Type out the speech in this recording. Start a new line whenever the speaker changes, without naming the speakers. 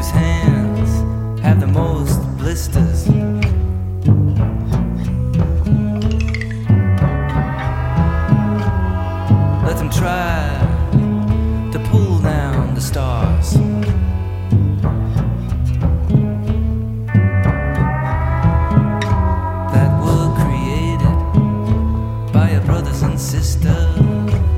whose hands have the most blisters. Let them try to pull down the stars. That were created by your brothers and sisters.